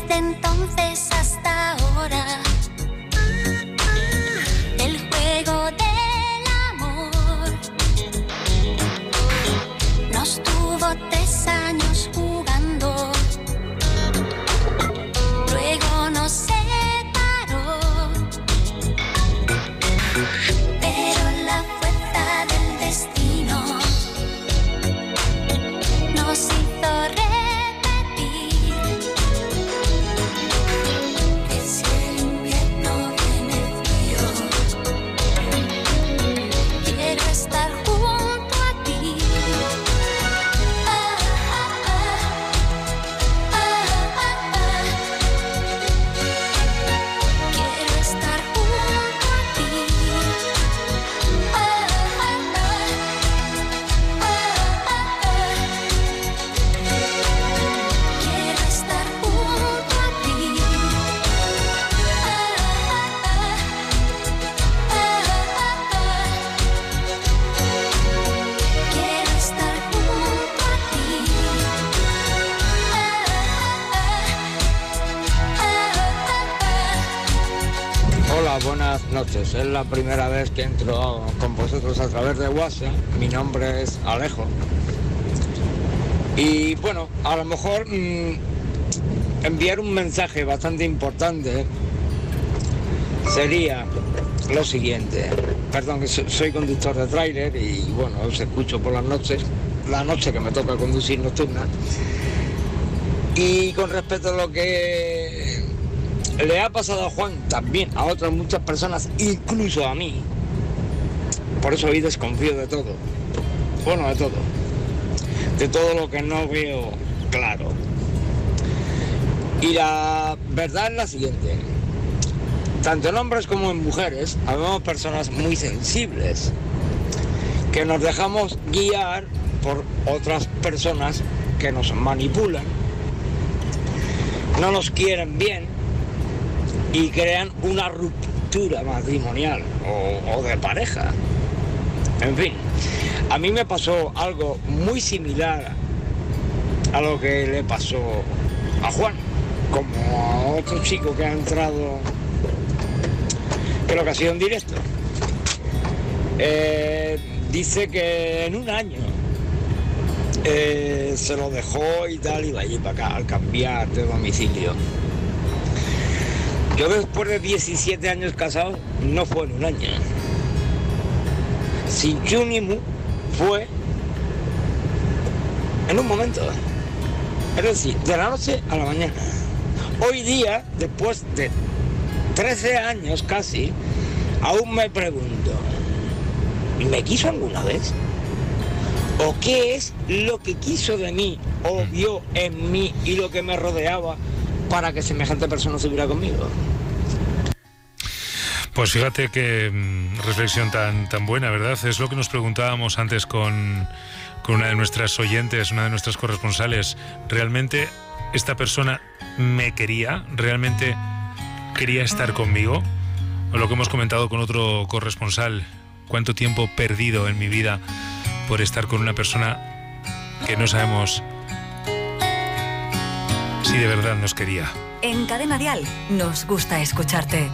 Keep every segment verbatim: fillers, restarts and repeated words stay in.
Desde entonces hasta ahora, el juego del amor nos tuvo tres años jugando, luego nos separó, pero la fuerza del destino nos hizo repetir. Buenas noches, es la primera vez que entro con vosotros a través de WhatsApp. Mi nombre es Alejo. Y bueno, a lo mejor mmm, enviar un mensaje bastante importante sería lo siguiente. Perdón, que soy conductor de tráiler y bueno, os escucho por las noches, la noche que me toca conducir nocturna. Y con respecto a lo que le ha pasado a Juan, también a otras muchas personas, incluso a mí. Por eso hoy desconfío de todo. Bueno, de todo. De todo lo que no veo claro. Y la verdad es la siguiente. Tanto en hombres como en mujeres, habemos personas muy sensibles, que nos dejamos guiar por otras personas que nos manipulan, no nos quieren bien, y crean una ruptura matrimonial o, o de pareja. En fin, a mí me pasó algo muy similar a lo que le pasó a Juan, como a otro chico que ha entrado, creo que ha sido en directo. Eh, dice que en un año eh, se lo dejó y tal, y va allí para acá al cambiar de domicilio. Yo después de diecisiete años casado, no fue en un año. Sin chu ni mu, fue en un momento. Es decir, de la noche a la mañana. Hoy día, después de trece años casi, aún me pregunto, ¿me quiso alguna vez? ¿O qué es lo que quiso de mí o vio en mí y lo que me rodeaba para que semejante persona estuviera conmigo? Pues fíjate qué mmm, reflexión tan, tan buena, ¿verdad? Es lo que nos preguntábamos antes con, con una de nuestras oyentes, una de nuestras corresponsales. ¿Realmente esta persona me quería? ¿Realmente quería estar conmigo? O lo que hemos comentado con otro corresponsal, ¿cuánto tiempo perdido en mi vida por estar con una persona que no sabemos si de verdad nos quería? En Cadena Dial nos gusta escucharte.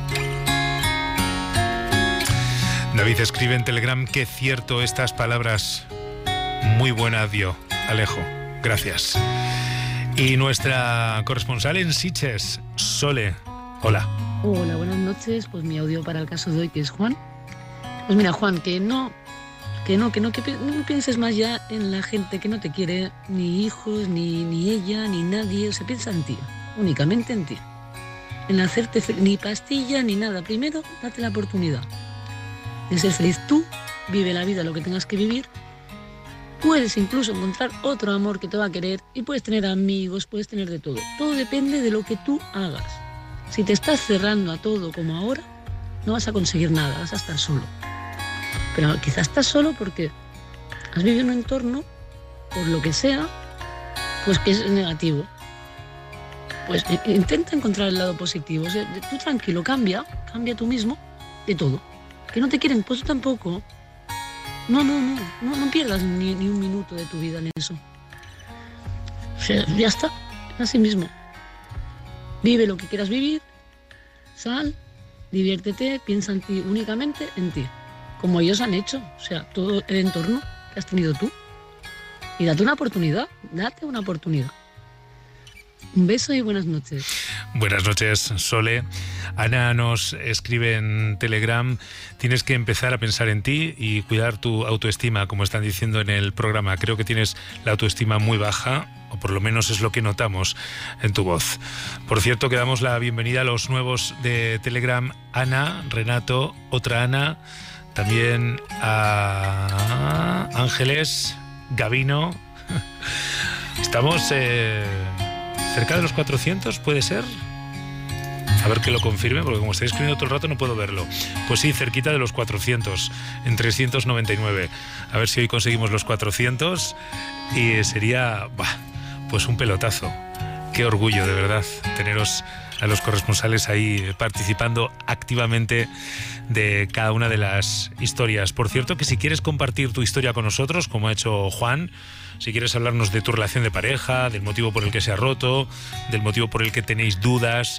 David escribe en Telegram, qué cierto estas palabras. Muy buen audio, Alejo. Gracias. Y nuestra corresponsal en Sitges, Sole. Hola. Hola, buenas noches. Pues mi audio para el caso de hoy, que es Juan. Pues mira, Juan, que no, que no, que no, que no pienses más ya en la gente que no te quiere, ni hijos, ni, ni ella, ni nadie. Se piensa en ti, únicamente en ti. En hacerte fe- ni pastilla, ni nada. Primero, date la oportunidad de ser feliz tú, vive la vida lo que tengas que vivir. Puedes incluso encontrar otro amor que te va a querer y puedes tener amigos, puedes tener de todo. Todo depende de lo que tú hagas. Si te estás cerrando a todo como ahora, no vas a conseguir nada, vas a estar solo. Pero quizás estás solo porque has vivido en un entorno, por lo que sea, pues que es negativo. Pues intenta encontrar el lado positivo. O sea, tú tranquilo, cambia, cambia tú mismo de todo. Que no te quieren, pues tú tampoco. No, no, no, no, no pierdas ni, ni un minuto de tu vida en eso. O sea, ya está, así mismo. Vive lo que quieras vivir, sal, diviértete, piensa en ti, únicamente en ti, como ellos han hecho, o sea, todo el entorno que has tenido tú. Y date una oportunidad, date una oportunidad. Un beso y buenas noches. Buenas noches, Sole. Ana nos escribe en Telegram: tienes que empezar a pensar en ti y cuidar tu autoestima, como están diciendo en el programa. Creo que tienes la autoestima muy baja, o por lo menos es lo que notamos en tu voz. Por cierto, que damos la bienvenida a los nuevos de Telegram: Ana, Renato, otra Ana, también a Ángeles, Gabino. Estamos eh, cerca de los cuatrocientos, ¿puede ser? A ver que lo confirme, porque como estoy escribiendo todo el rato no puedo verlo. Pues sí, cerquita de los cuatrocientos, en trescientos noventa y nueve. A ver si hoy conseguimos los cuatrocientos y sería, bah, pues un pelotazo. Qué orgullo, de verdad, teneros a los corresponsales ahí participando activamente de cada una de las historias. Por cierto, que si quieres compartir tu historia con nosotros, como ha hecho Juan, si quieres hablarnos de tu relación de pareja, del motivo por el que se ha roto, del motivo por el que tenéis dudas,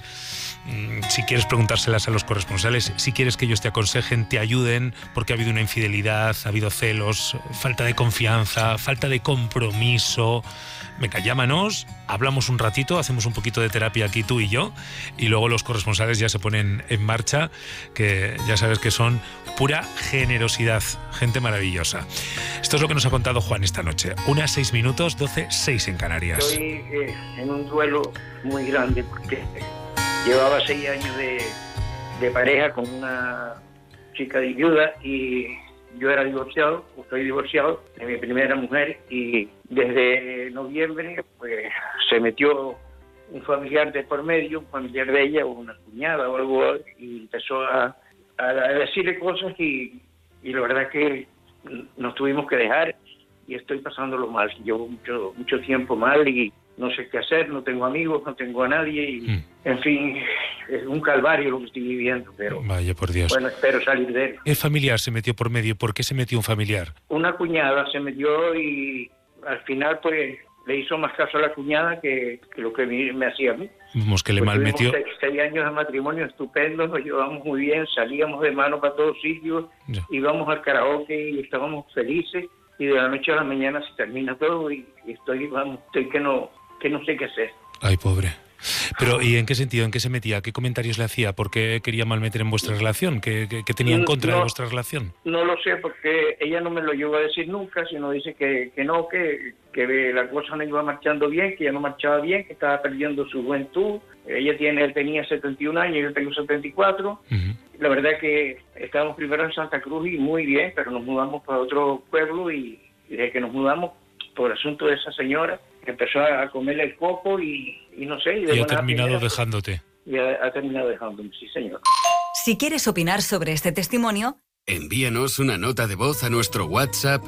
si quieres preguntárselas a los corresponsales, si quieres que ellos te aconsejen, te ayuden, porque ha habido una infidelidad, ha habido celos, falta de confianza, falta de compromiso, venga, llámanos, hablamos un ratito, hacemos un poquito de terapia aquí tú y yo, y luego los corresponsales ya se ponen en marcha, que ya sabes que son pura generosidad, gente maravillosa. Esto es lo que nos ha contado Juan esta noche. Unas seis minutos, doce, seis en Canarias. Estoy eh, en un duelo muy grande porque llevaba seis años de, de pareja con una chica de viuda y yo era divorciado, estoy divorciado de mi primera mujer, y desde noviembre pues se metió un familiar de por medio, un familiar de ella o una cuñada o algo, y empezó a, a decirle cosas y, y la verdad que nos tuvimos que dejar y estoy pasándolo mal. Llevo mucho, mucho tiempo mal y no sé qué hacer, no tengo amigos, no tengo a nadie y, mm. en fin, es un calvario lo que estoy viviendo, pero vaya por Dios. Bueno, espero salir de él. El familiar se metió por medio. ¿Por qué se metió un familiar? Una cuñada se metió y al final pues le hizo más caso a la cuñada que, que lo que me, me hacía a mí. Vamos, que le pues mal metió. Seis, seis años de matrimonio estupendos, nos llevamos muy bien, salíamos de mano para todos sitios, ya. Íbamos al karaoke y estábamos felices, y de la noche a la mañana se termina todo y, y estoy, vamos, estoy que no, que no sé qué hacer. Ay, pobre. Pero, ¿y en qué sentido? ¿En qué se metía? ¿Qué comentarios le hacía? ¿Por qué quería malmeter en vuestra relación? ¿Qué, qué, qué tenía en contra no, de vuestra relación? No lo sé, porque ella no me lo llegó a decir nunca, sino dice que, que no, que, que la cosa no iba marchando bien, que ya no marchaba bien, que estaba perdiendo su juventud. Ella tiene, tenía setenta y un años, yo tengo setenta y cuatro. Uh-huh. La verdad que estábamos primero en Santa Cruz y muy bien, pero nos mudamos para otro pueblo y, y desde que nos mudamos, por asunto de esa señora, empezó a comerle el coco y, y no sé. Y, de y ha terminado primera, dejándote. Y ha, ha terminado dejándome, sí señor. Si quieres opinar sobre este testimonio, envíanos una nota de voz a nuestro WhatsApp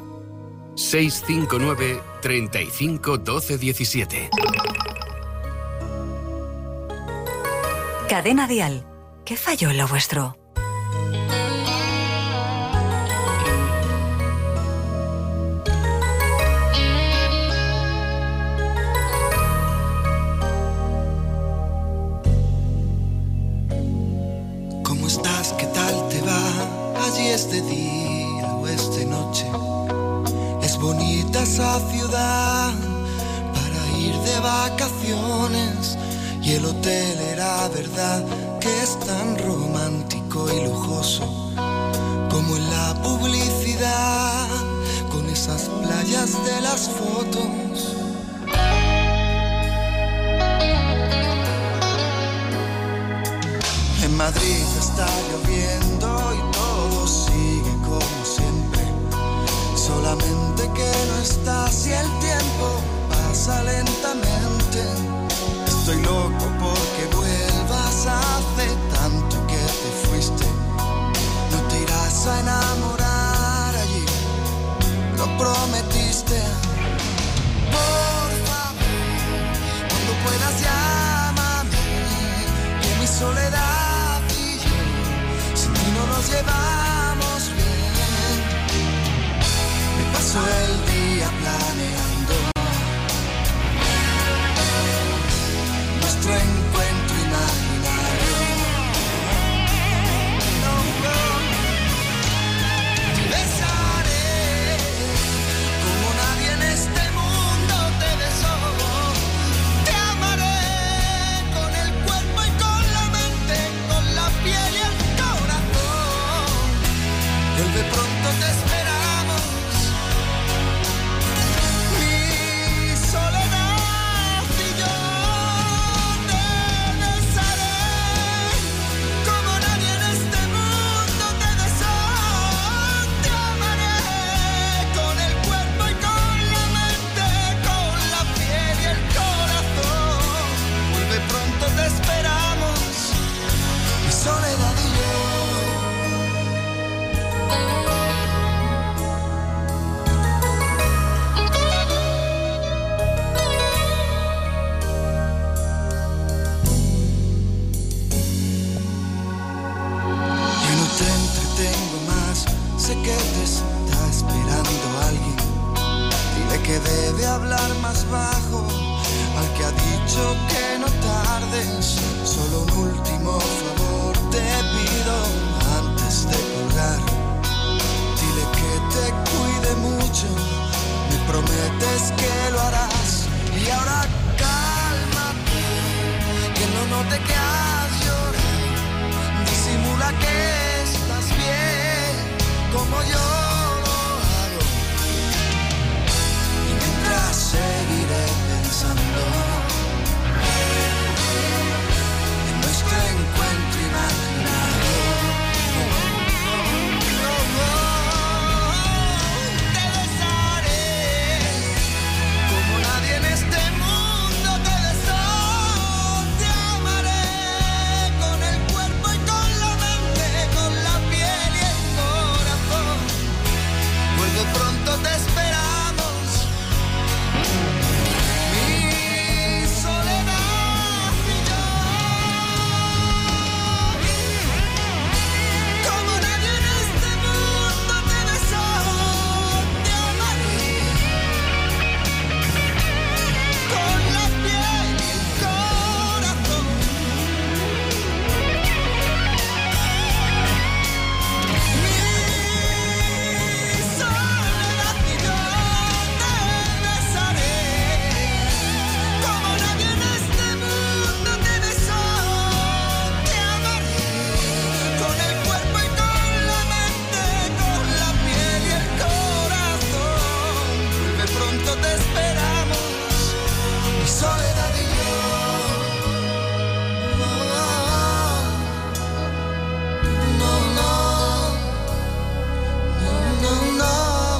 seis cinco nueve, treinta y cinco, doce, diecisiete. Cadena Dial. ¿Qué falló en lo vuestro? Es de día o es de noche, es bonita esa ciudad para ir de vacaciones, y el hotel era verdad que es tan romántico y lujoso como en la publicidad, con esas playas de las fotos. En Madrid está lloviendo y todo sigue como siempre, solamente que no estás y el tiempo pasa lentamente. Estoy loco porque vuelvas, hace tanto que te fuiste. No te irás a enamorar allí, lo prometiste. Por favor, cuando puedas llámame, que mi soledad nos llevamos bien. Me paso el día planeando nuestro encuentro que debe hablar más bajo, al que ha dicho que no tardes. Solo un último favor te pido antes de colgar. Dile que te cuide mucho, me prometes que lo harás. Y ahora cálmate, que no note que has llorado. Disimula que estás bien, como yo lo hago. Y mientras seguiré pensando en nuestro encuentro imaginado. Te besaré como nadie en este mundo te besó. Te amaré con el cuerpo y con la mente, con la piel y el corazón. Vuelve pronto, te esperamos. Mi soledad y yo, como nadie en este mundo te besó. Te amaré con la piel y el corazón. Mi soledad y yo te besaré como nadie en este mundo te besó. Te amaré con el cuerpo y con la mente, con la piel y el corazón. Vuelve pronto, te esperamos, mi soledad y yo. No, no, no, no, no.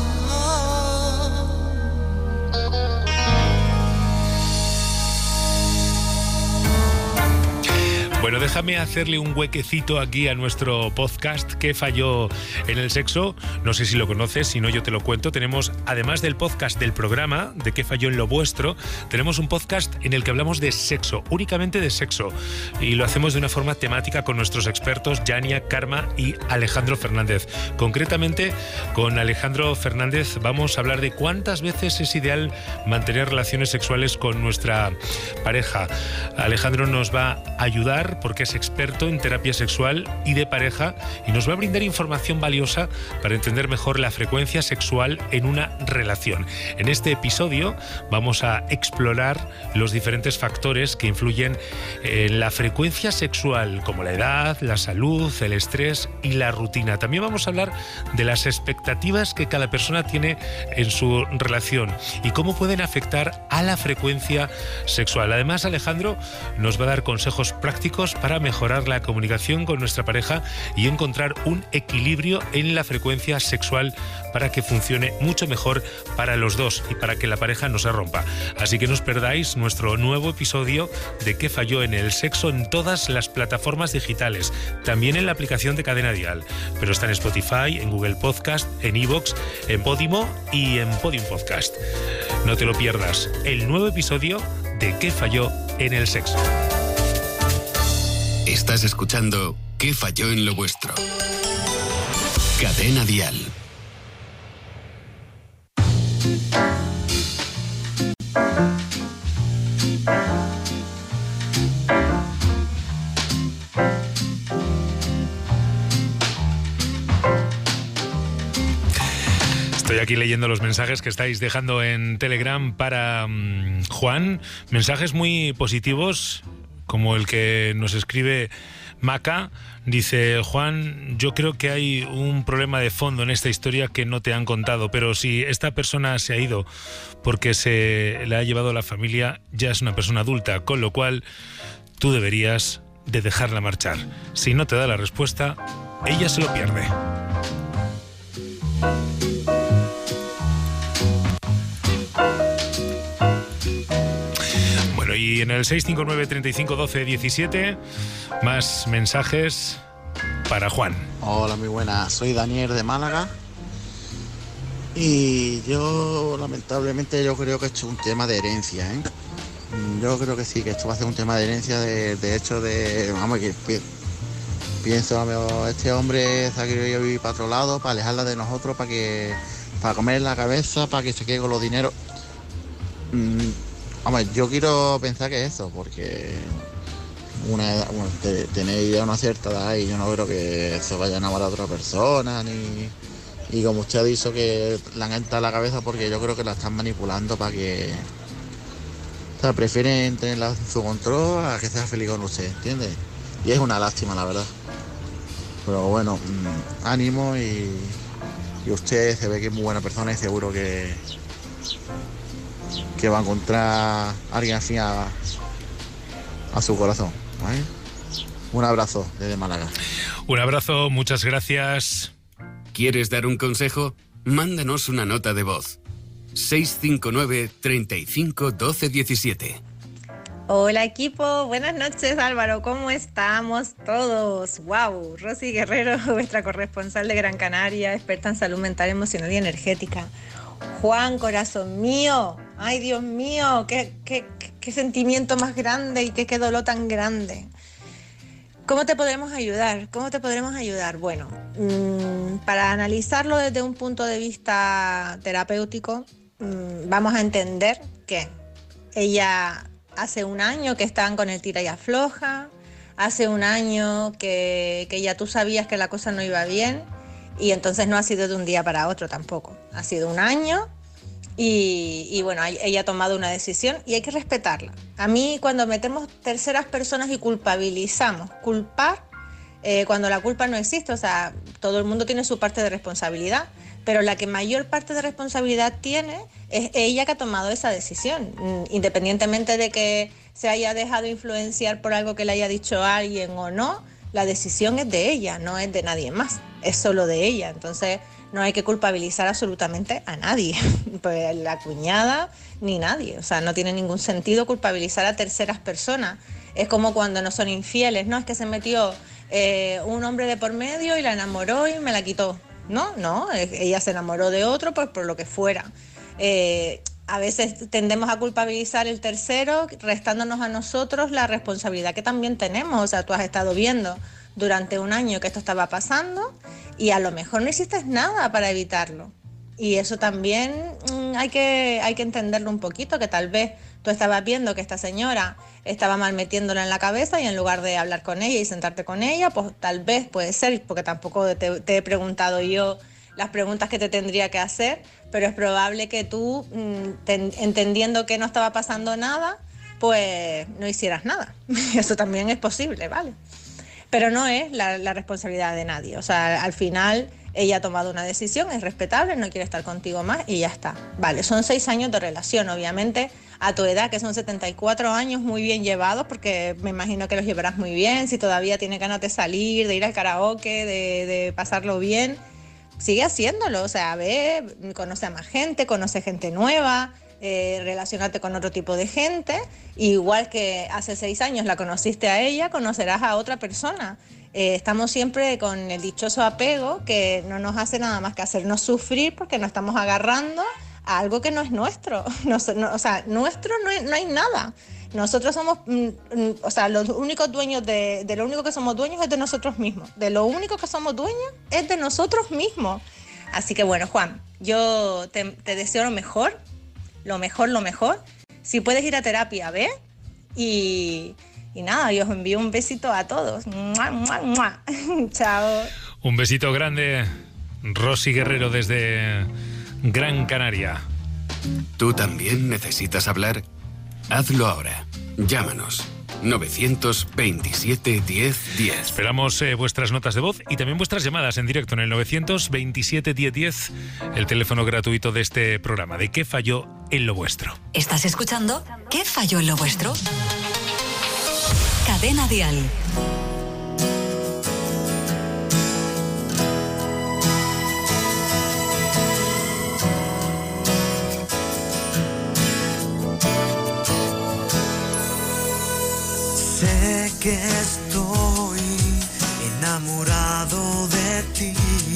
Bueno, déjame hacerle un huequecito aquí a nuestro podcast ¿Qué falló en el sexo? No sé si lo conoces, si no yo te lo cuento. Tenemos, además del podcast del programa de ¿Qué falló en lo vuestro?, tenemos un podcast en el que hablamos de sexo, únicamente de sexo. Y lo hacemos de una forma temática con nuestros expertos Yania, Karma y Alejandro Fernández. Concretamente, con Alejandro Fernández vamos a hablar de cuántas veces es ideal mantener relaciones sexuales con nuestra pareja. Alejandro nos va a ayudar porque es experto en terapia sexual y de pareja y nos va a brindar información valiosa para entender mejor la frecuencia sexual en una relación. En este episodio vamos a explorar los diferentes factores que influyen en la frecuencia sexual, como la edad, la salud, el estrés y la rutina. También vamos a hablar de las expectativas que cada persona tiene en su relación y cómo pueden afectar a la frecuencia sexual. Además, Alejandro nos va a dar consejos prácticos para mejorar la comunicación con nuestra pareja y encontrar un equilibrio en la frecuencia sexual para que funcione mucho mejor para los dos y para que la pareja no se rompa. Así que no os perdáis nuestro nuevo episodio de ¿Qué falló en el sexo? En todas las plataformas digitales, también en la aplicación de Cadena Dial, pero está en Spotify, en Google Podcast, en iVoox, en Podimo y en Podium Podcast. No te lo pierdas, el nuevo episodio de ¿Qué falló en el sexo? Estás escuchando ¿Qué falló en lo vuestro? Cadena Dial. Estoy aquí leyendo los mensajes que estáis dejando en Telegram para um, Juan. Mensajes muy positivos, como el que nos escribe Maca. Dice: Juan, yo creo que hay un problema de fondo en esta historia que no te han contado, pero si esta persona se ha ido porque se le ha llevado a la familia, ya es una persona adulta, con lo cual tú deberías de dejarla marchar. Si no te da la respuesta, ella se lo pierde. Bueno, y en el seis cinco nueve, treinta y cinco, doce, diecisiete, más mensajes para Juan. Hola, muy buenas. Soy Daniel de Málaga. Y yo, lamentablemente, yo creo que esto es un tema de herencia, ¿eh? Yo creo que sí, que esto va a ser un tema de herencia, de, de hecho, de... Vamos, que pi- pienso, a este hombre se ha querido vivir para otro lado, para alejarla de nosotros, para que para comer la cabeza, para que se quede con los dineros. mm, hombre, yo quiero pensar que es eso, porque una edad, bueno, te, tenéis ya una cierta edad y yo no creo que eso vaya a enamorar a otra persona, ni y como usted ha dicho que la han entrado a la cabeza, porque yo creo que la están manipulando para que, o sea, prefieren tenerla en su control a que sea feliz con usted, ¿entiendes? Y es una lástima, la verdad. Pero bueno, mmm, ánimo y, y usted se ve que es muy buena persona y seguro que, que va a encontrar a alguien afín a, a su corazón, ¿vale? Un abrazo desde Málaga. Un abrazo, muchas gracias. ¿Quieres dar un consejo? Mándanos una nota de voz. seis cinco nueve, treinta y cinco, doce diecisiete. Hola equipo, buenas noches Álvaro, ¿cómo estamos todos? Wow, Rosy Guerrero, vuestra corresponsal de Gran Canaria, experta en salud mental, emocional y energética. Juan, corazón mío, ay Dios mío, qué, qué, qué, qué sentimiento más grande y qué, qué dolor tan grande. ¿Cómo te podremos ayudar? ¿Cómo te podremos ayudar? Bueno, mmm, para analizarlo desde un punto de vista terapéutico, mmm, vamos a entender que ella... Hace un año que estaban con el tira y afloja, hace un año que, que ya tú sabías que la cosa no iba bien y entonces no ha sido de un día para otro tampoco. Ha sido un año y, y bueno, ella ha tomado una decisión y hay que respetarla. A mí cuando metemos terceras personas y culpabilizamos, culpar eh, cuando la culpa no existe, o sea, todo el mundo tiene su parte de responsabilidad, pero la que mayor parte de responsabilidad tiene es ella que ha tomado esa decisión, independientemente de que se haya dejado influenciar por algo que le haya dicho alguien o no, la decisión es de ella, no es de nadie más, es solo de ella, entonces no hay que culpabilizar absolutamente a nadie, pues la cuñada ni nadie, o sea, no tiene ningún sentido culpabilizar a terceras personas, es como cuando no son infieles, no, es que se metió eh, un hombre de por medio y la enamoró y me la quitó. No, no, ella se enamoró de otro pues por lo que fuera. Eh, a veces tendemos a culpabilizar el tercero, restándonos a nosotros la responsabilidad que también tenemos. O sea, tú has estado viendo durante un año que esto estaba pasando y a lo mejor no hiciste nada para evitarlo. Y eso también mmm, hay que, hay que entenderlo un poquito, que tal vez tú estabas viendo que esta señora estaba mal metiéndola en la cabeza y en lugar de hablar con ella y sentarte con ella, pues tal vez puede ser, porque tampoco te, te he preguntado yo las preguntas que te tendría que hacer, pero es probable que tú, te, entendiendo que no estaba pasando nada, pues no hicieras nada. Eso también es posible, ¿vale? Pero no es la, la responsabilidad de nadie. O sea, al final ella ha tomado una decisión, es respetable, no quiere estar contigo más y ya está. Vale, son seis años de relación, obviamente, a tu edad, que son setenta y cuatro años, muy bien llevados, porque me imagino que los llevarás muy bien. Si todavía tienes ganas de salir, de ir al karaoke, de, de pasarlo bien, sigue haciéndolo. O sea, ve, conoce a más gente, conoce gente nueva, eh, relacionate con otro tipo de gente. Igual que hace seis años la conociste a ella, conocerás a otra persona. Eh, estamos siempre con el dichoso apego que no nos hace nada más que hacernos sufrir porque nos estamos agarrando a algo que no es nuestro. No, no, o sea, nuestro no, es, no hay nada. Nosotros somos, mm, mm, o sea, los únicos dueños de, de lo único que somos dueños es de nosotros mismos. De lo único que somos dueños es de nosotros mismos. Así que bueno, Juan, yo te, te deseo lo mejor, lo mejor, lo mejor. Si puedes ir a terapia, ve. Y, y nada, yo os envío un besito a todos. ¡Mua, mua, mua! Chao. Un besito grande, Rosy Guerrero desde Gran Canaria. ¿Tú también necesitas hablar? Hazlo ahora. Llámanos. novecientos veintisiete, diez, diez. Esperamos eh, vuestras notas de voz y también vuestras llamadas en directo en el novecientos veintisiete, diez, diez, el teléfono gratuito de este programa. ¿De qué falló en lo vuestro? ¿Estás escuchando? ¿Qué falló en lo vuestro? Cadena Dial. Sé que estoy enamorado de ti.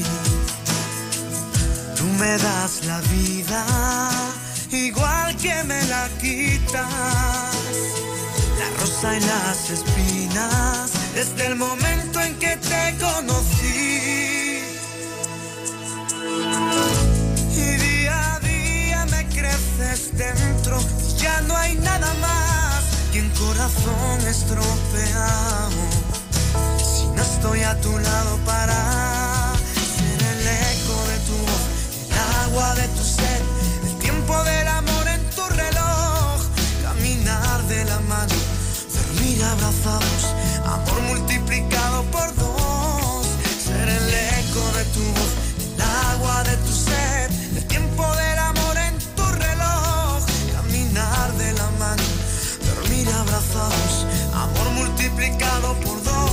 Tú me das la vida igual que me la quitas. La rosa y las espinas desde el momento en que te conocí. Y día a día me crece pierdes dentro y ya no hay nada más que un corazón estropeado. Si no estoy a tu lado para ser el eco de tu voz, el agua de tu sed, el tiempo del amor en tu reloj, caminar de la mano, dormir abrazados, amor multiplicado por dos, ser el eco de tu voz, el agua de tu sed, el tiempo del amor en tu reloj, caminar de la mano, dormir abrazados, amor multiplicado por dos.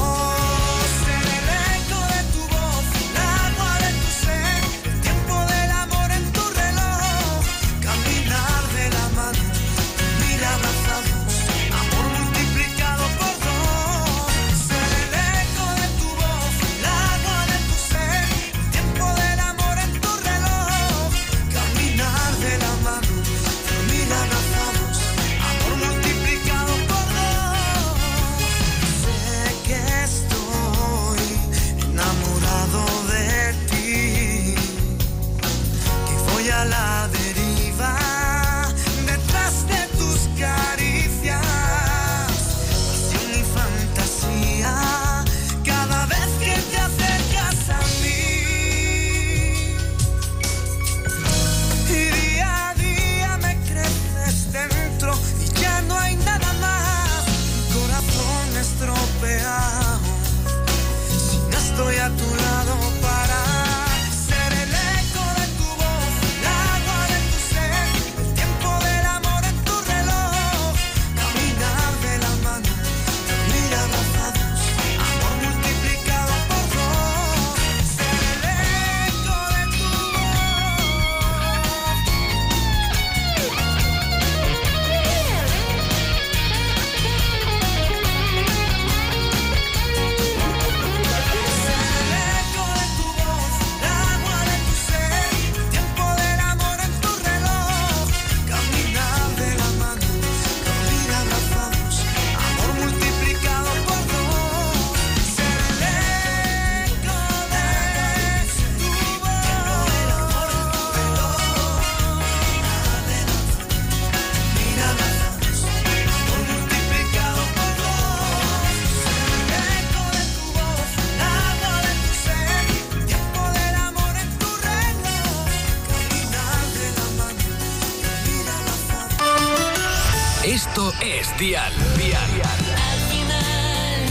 Esto es Dial. Dial. Al final,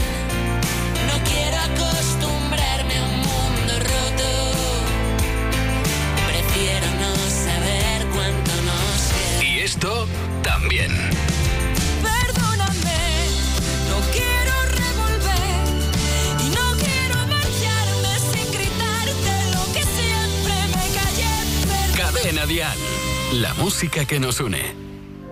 no quiero acostumbrarme a un mundo roto. Prefiero no saber cuánto nos queda. Y esto también. Perdóname, no quiero revolver y no quiero marcharme sin gritarte lo que siempre me callé. Cadena Dial, la música que nos une.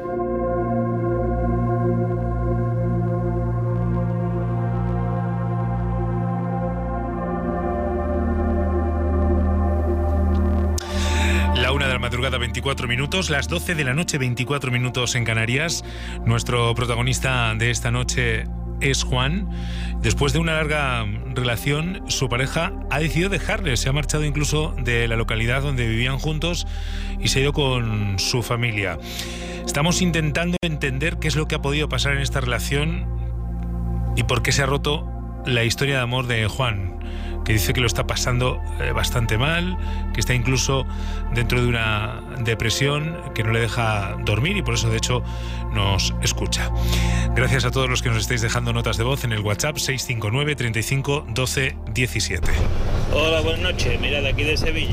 Madrugada veinticuatro minutos, las doce de la noche veinticuatro minutos en Canarias. Nuestro protagonista de esta noche es Juan. Después de una larga relación, su pareja ha decidido dejarle, se ha marchado incluso de la localidad donde vivían juntos y se ha ido con su familia. Estamos intentando entender qué es lo que ha podido pasar en esta relación y por qué se ha roto la historia de amor de Juan, que dice que lo está pasando eh, bastante mal, que está incluso dentro de una depresión que no le deja dormir y por eso de hecho nos escucha. Gracias a todos los que nos estáis dejando notas de voz en el WhatsApp seis cinco nueve, treinta y cinco, doce, diecisiete. Hola, buenas noches, mira, de aquí de Sevilla.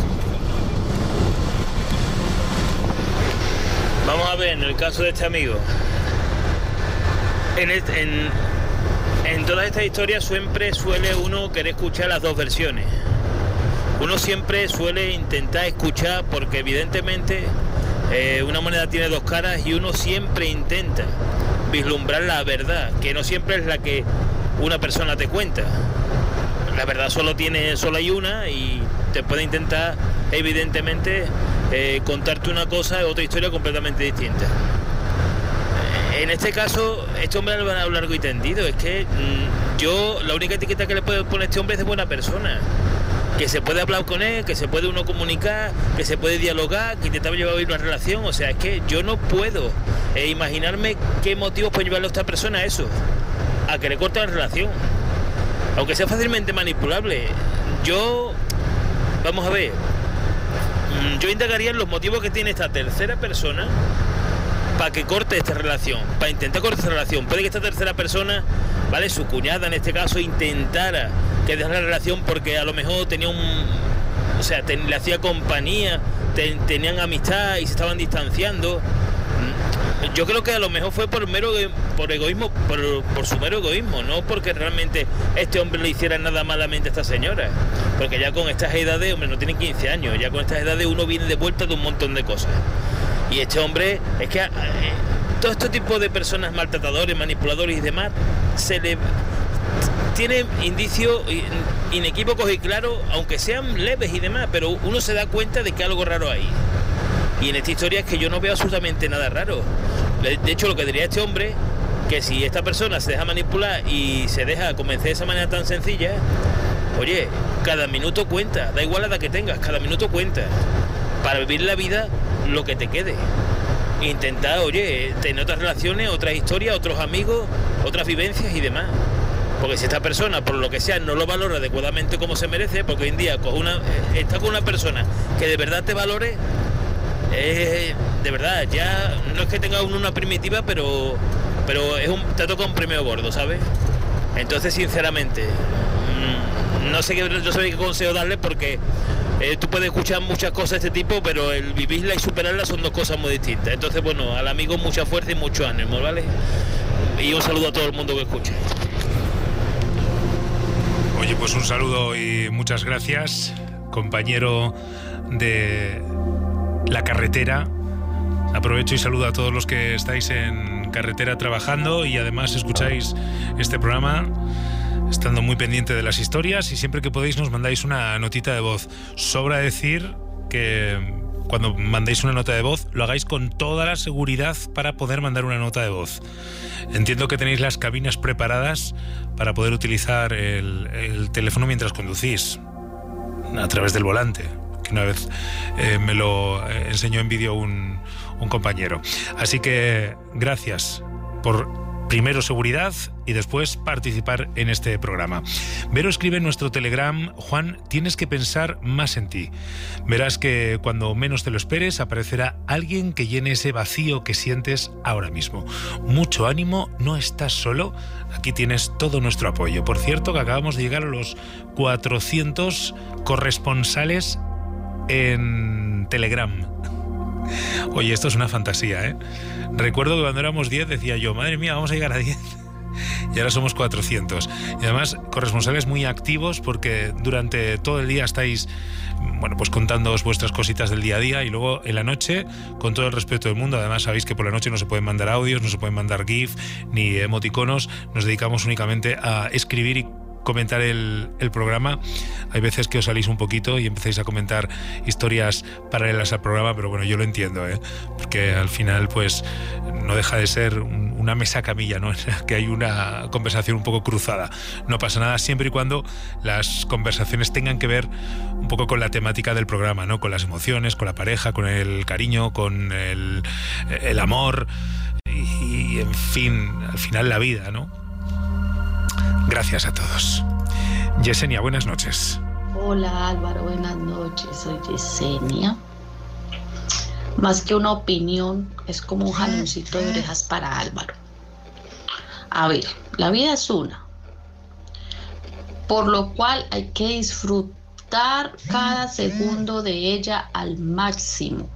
Vamos a ver, en el caso de este amigo, en este, en En todas estas historias siempre suele uno querer escuchar las dos versiones. Uno siempre suele intentar escuchar porque evidentemente eh, una moneda tiene dos caras y uno siempre intenta vislumbrar la verdad, que no siempre es la que una persona te cuenta. La verdad solo tiene, solo hay una y te puede intentar evidentemente eh, contarte una cosa y otra historia completamente distinta. En este caso, este hombre lo ha hablado largo y tendido. Es que mmm, yo, la única etiqueta que le puedo poner a este hombre es de buena persona. que se puede hablar con él, que se puede uno comunicar, que se puede dialogar, que intentaba llevar una relación. O sea, es que yo no puedo eh, imaginarme qué motivos puede llevarle a esta persona a eso, a que le corte la relación, aunque sea fácilmente manipulable. Yo, vamos a ver, yo indagaría en los motivos que tiene esta tercera persona para que corte esta relación, para intentar cortar esta relación. Puede que esta tercera persona, vale, su cuñada en este caso, intentara que dejara la relación porque a lo mejor tenía un, o sea, ten, le hacía compañía, ten, tenían amistad y se estaban distanciando. Yo creo que a lo mejor fue por mero, por egoísmo, por, por su mero egoísmo, no porque realmente este hombre le hiciera nada malamente a esta señora, porque ya con estas edades, hombre, no tienen quince años, ya con estas edades uno viene de vuelta de un montón de cosas. Y este hombre, es que eh, todo este tipo de personas maltratadores, manipuladores y demás, se le tiene indicios inequívocos y claros, aunque sean leves y demás, pero uno se da cuenta de que hay algo raro ahí. Y en esta historia es que yo no veo absolutamente nada raro. De hecho, lo que diría este hombre, que si esta persona se deja manipular y se deja convencer de esa manera tan sencilla, oye, cada minuto cuenta, da igual la edad que tengas, cada minuto cuenta. Para vivir la vida lo que te quede. Intentar, oye, tener otras relaciones, otras historias, otros amigos, otras vivencias y demás. Porque si esta persona, por lo que sea, no lo valora adecuadamente como se merece, porque hoy en día con una, está con una persona que de verdad te valore, eh, de verdad, ya no es que tenga uno una primitiva, pero pero es un, te toca un premio gordo, ¿sabes? Entonces, sinceramente, mmm, no sé qué, no sé qué consejo darle, porque eh, tú puedes escuchar muchas cosas de este tipo, pero el vivirla y superarla son dos cosas muy distintas. Entonces, bueno, al amigo mucha fuerza y mucho ánimo, ¿vale? Y un saludo a todo el mundo que escuche. Oye, pues un saludo y muchas gracias, compañero de la carretera. Aprovecho y saludo a todos los que estáis en carretera trabajando y además escucháis este programa estando muy pendiente de las historias, y siempre que podéis nos mandáis una notita de voz. Sobra decir que cuando mandéis una nota de voz lo hagáis con toda la seguridad para poder mandar una nota de voz. Entiendo que tenéis las cabinas preparadas para poder utilizar el, el teléfono mientras conducís, a través del volante, que una vez eh, me lo enseñó en vídeo un, un compañero. Así que gracias por primero seguridad y después participar en este programa. Vero escribe en nuestro Telegram: Juan, tienes que pensar más en ti. Verás que cuando menos te lo esperes aparecerá alguien que llene ese vacío que sientes ahora mismo. Mucho ánimo, no estás solo. Aquí tienes todo nuestro apoyo. Por cierto, que acabamos de llegar a los cuatrocientos corresponsales en Telegram. Oye, esto es una fantasía, ¿eh? Recuerdo que cuando éramos diez decía yo, madre mía, vamos a llegar a diez. Y ahora somos cuatrocientos. Y además, corresponsales muy activos, porque durante todo el día estáis, bueno, pues contándoos vuestras cositas del día a día, y luego en la noche, con todo el respeto del mundo, además sabéis que por la noche no se pueden mandar audios, no se pueden mandar GIF ni emoticonos, nos dedicamos únicamente a escribir y comentar el, el programa. Hay veces que os salís un poquito y empezáis a comentar historias paralelas al programa, pero bueno, yo lo entiendo, ¿eh? Porque al final pues no deja de ser un, una mesa camilla, ¿no? Que hay una conversación un poco cruzada. No pasa nada siempre y cuando las conversaciones tengan que ver un poco con la temática del programa, ¿no? Con las emociones, con la pareja, con el cariño, con el, el amor y, y en fin, al final la vida, ¿no? Gracias a todos. Yesenia, buenas noches. Hola Álvaro, buenas noches, soy Yesenia. Más que una opinión, es como un jaloncito de orejas para Álvaro. A ver, la vida es una, por lo cual hay que disfrutar cada segundo de ella al máximo.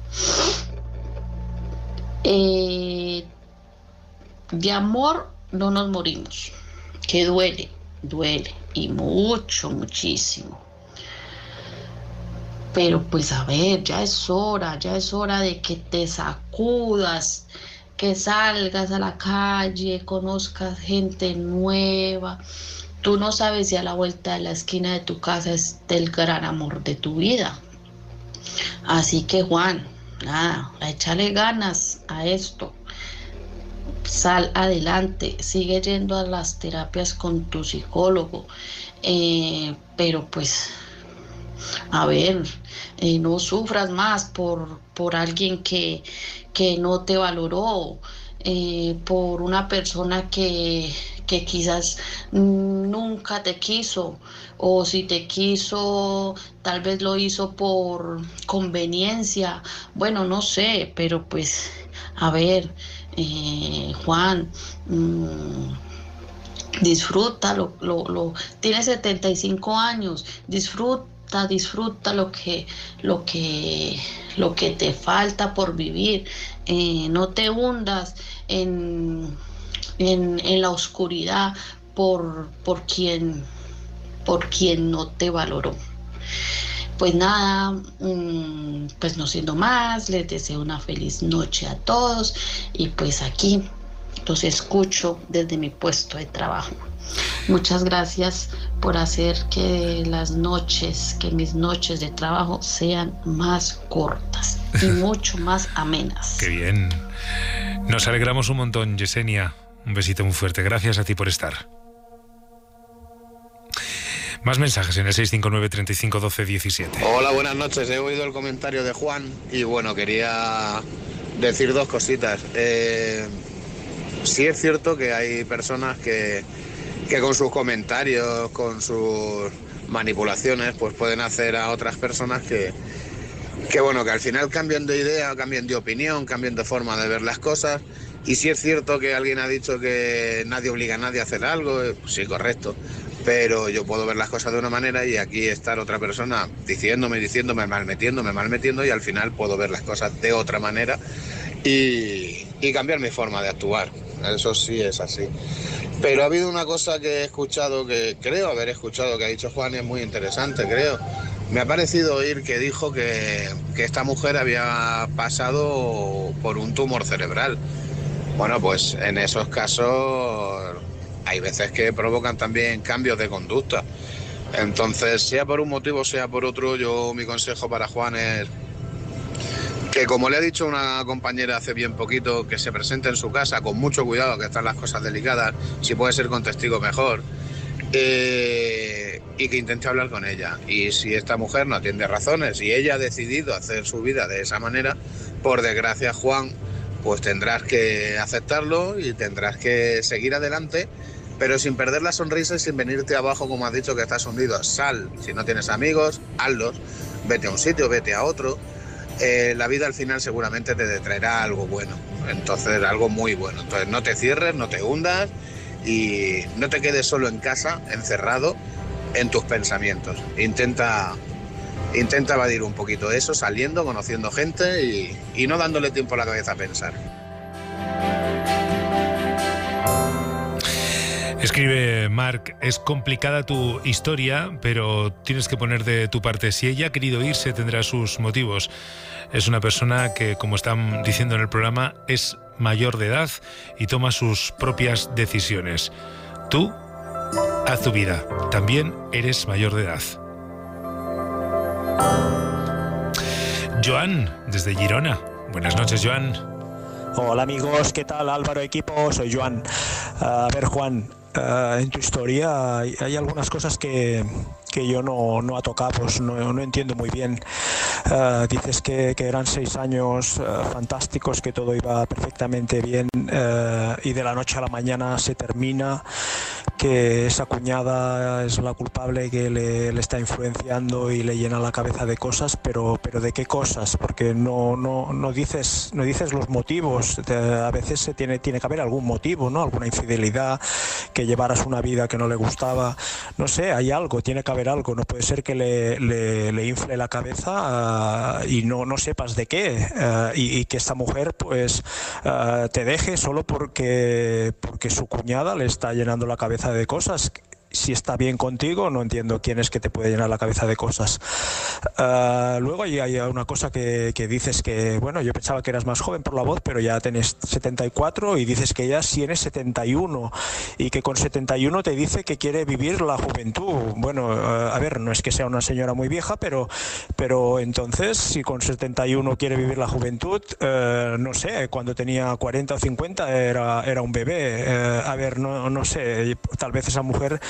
Eh, de amor no nos morimos, que duele, duele, y mucho, muchísimo. Pero pues a ver, ya es hora, ya es hora de que te sacudas, que salgas a la calle, conozcas gente nueva. Tú no sabes si a la vuelta de la esquina de tu casa está el gran amor de tu vida. Así que Juan, nada, échale ganas a esto. Sal adelante, sigue yendo a las terapias con tu psicólogo, eh, pero pues a ver, eh, no sufras más por, por alguien que, que no te valoró, eh, por una persona que, que quizás nunca te quiso, o si te quiso, tal vez lo hizo por conveniencia, bueno, no sé, pero pues, a ver, eh, Juan, mmm, disfruta, lo, lo, lo, tienes setenta y cinco años, disfruta, disfruta lo que, lo que, lo que te falta por vivir, eh, no te hundas en, en, en la oscuridad por, por quien, por quien no te valoró. Pues nada, mmm, pues no siendo más, les deseo una feliz noche a todos y pues aquí los escucho desde mi puesto de trabajo. Muchas gracias por hacer que las noches, que mis noches de trabajo sean más cortas y mucho más amenas. Qué bien. Nos alegramos un montón, Yesenia. Un besito muy fuerte. Gracias a ti por estar. Más mensajes en el seis cinco nueve, treinta y cinco, doce, diecisiete. Hola, buenas noches. He oído el comentario de Juan y bueno, quería decir dos cositas. Eh... Sí es cierto que hay personas que, que con sus comentarios, con sus manipulaciones, pues pueden hacer a otras personas que, que bueno, que al final cambian de idea, cambian de opinión, cambian de forma de ver las cosas. Y sí es cierto que alguien ha dicho que nadie obliga a nadie a hacer algo, pues sí, correcto. Pero yo puedo ver las cosas de una manera y aquí estar otra persona diciéndome, diciéndome, malmetiéndome, malmetiendo y al final puedo ver las cosas de otra manera y, y cambiar mi forma de actuar. Eso sí es así. Pero ha habido una cosa que he escuchado, que creo haber escuchado, que ha dicho Juan y es muy interesante, creo. Me ha parecido oír que dijo que, que esta mujer había pasado por un tumor cerebral. Bueno, pues en esos casos hay veces que provocan también cambios de conducta. Entonces, sea por un motivo, sea por otro, yo mi consejo para Juan es que, como le ha dicho una compañera hace bien poquito, que se presente en su casa con mucho cuidado, que están las cosas delicadas, si puede ser con testigo mejor, eh, y que intente hablar con ella. Y si esta mujer no atiende razones y ella ha decidido hacer su vida de esa manera, por desgracia, Juan, pues tendrás que aceptarlo y tendrás que seguir adelante, pero sin perder la sonrisa y sin venirte abajo, como has dicho que estás hundido. Sal, si no tienes amigos, hazlos, vete a un sitio, vete a otro. Eh, la vida al final seguramente te traerá algo bueno, entonces algo muy bueno. Entonces no te cierres, no te hundas y no te quedes solo en casa, encerrado en tus pensamientos. Intenta, intenta evadir un poquito eso, saliendo, conociendo gente y, y no dándole tiempo a la cabeza a pensar. Escribe Marc, es complicada tu historia, pero tienes que poner de tu parte. Si ella ha querido irse, tendrá sus motivos. Es una persona que, como están diciendo en el programa, es mayor de edad y toma sus propias decisiones. Tú, haz tu vida. También eres mayor de edad. Joan, desde Girona. Buenas noches, Joan. Hola amigos, ¿qué tal? Álvaro, equipo, soy Joan. A ver, Juan, uh, en tu historia hay, hay algunas cosas que, que yo no, no ha tocado, pues no, no entiendo muy bien. Uh, dices que, que eran seis años uh, fantásticos, que todo iba perfectamente bien uh, y de la noche a la mañana se termina, que esa cuñada es la culpable, que le, le está influenciando y le llena la cabeza de cosas, pero, pero ¿de qué cosas? Porque no, no, no, dices, no dices los motivos. A veces se tiene, tiene que haber algún motivo, ¿no? Alguna infidelidad, que llevaras una vida que no le gustaba, no sé, hay algo, tiene que haber algo. No puede ser que le, le, le infle la cabeza uh, y no, no sepas de qué, uh, y, y que esta mujer pues uh, te deje solo porque, porque su cuñada le está llenando la cabeza de cosas. Si está bien contigo, no entiendo quién es que te puede llenar la cabeza de cosas. Uh, luego hay, hay una cosa que, que dices que, bueno, yo pensaba que eras más joven por la voz, pero ya tenés setenta y cuatro y dices que ella tiene setenta y uno y que con setenta y uno te dice que quiere vivir la juventud. Bueno, uh, a ver, no es que sea una señora muy vieja, pero, pero entonces, si con setenta y uno quiere vivir la juventud, uh, no sé, cuando tenía cuarenta o cincuenta era, era un bebé. Uh, a ver, no, no sé, tal vez esa mujer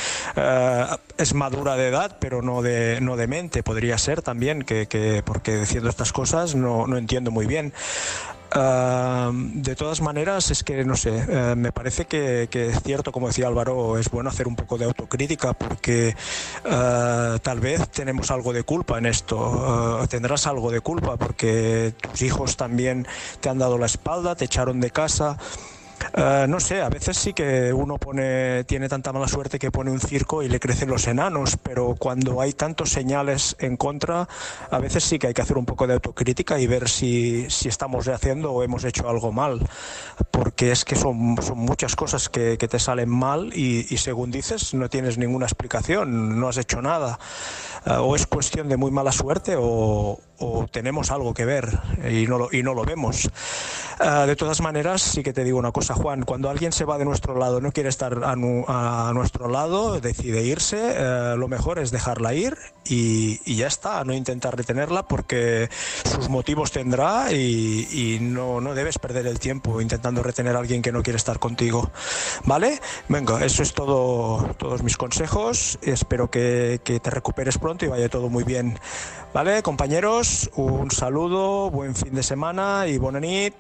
eh, es madura de edad, pero no de, no de mente. Podría ser también, que, que porque diciendo estas cosas no, no entiendo muy bien. Uh, de todas maneras, es que no sé, uh, me parece que, que es cierto, como decía Álvaro, es bueno hacer un poco de autocrítica, porque uh, tal vez tenemos algo de culpa en esto. Uh, tendrás algo de culpa porque tus hijos también te han dado la espalda, te echaron de casa. Uh, no sé, a veces sí que uno pone, tiene tanta mala suerte que pone un circo y le crecen los enanos, pero cuando hay tantos señales en contra, a veces sí que hay que hacer un poco de autocrítica y ver si, si estamos haciendo o hemos hecho algo mal, porque es que son, son muchas cosas que, que te salen mal y, y según dices no tienes ninguna explicación, no has hecho nada. Uh, o es cuestión de muy mala suerte o, o tenemos algo que ver y no lo, y no lo vemos. Uh, de todas maneras, sí que te digo una cosa, Juan, cuando alguien se va de nuestro lado, no quiere estar a, nu, a nuestro lado, decide irse, uh, lo mejor es dejarla ir y, y ya está, no intentar retenerla porque sus motivos tendrá y, y no, no debes perder el tiempo intentando retener a alguien que no quiere estar contigo, ¿vale? Venga, eso es todo, todos mis consejos, espero que, que te recuperes pronto y vaya todo muy bien, ¿vale, compañeros? Un saludo, buen fin de semana y bona nit.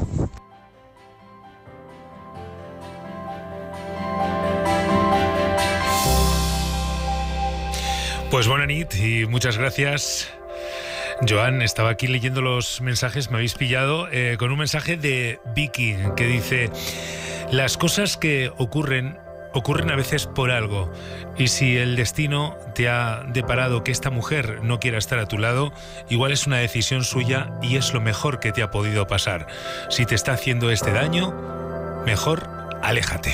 Pues buena nit y muchas gracias. Joan, estaba aquí leyendo los mensajes, me habéis pillado eh, con un mensaje de Vicky que dice: las cosas que ocurren ocurren a veces por algo, y si el destino te ha deparado que esta mujer no quiera estar a tu lado, igual es una decisión suya y es lo mejor que te ha podido pasar. Si te está haciendo este daño, mejor aléjate.